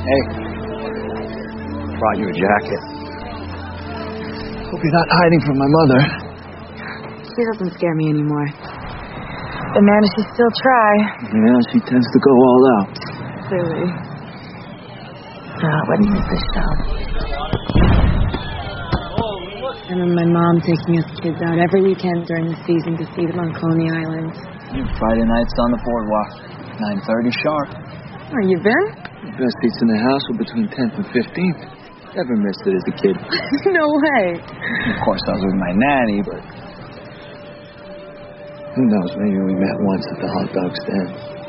Hey, brought you a jacket. Hope you're not hiding from my mother. She doesn't scare me anymore. But man, does she still try. Yeah, she tends to go all out. Silly. What is this show? I remember my mom taking us kids out every weekend during the season to see them on Coney Island. Friday nights on the boardwalk, 9:30 sharp. Oh, you been? The best seats in the house were between 10th and 15th. Never missed it as a kid. No way. Of course, I was with my nanny, but who knows? Maybe we met once at the hot dog stand.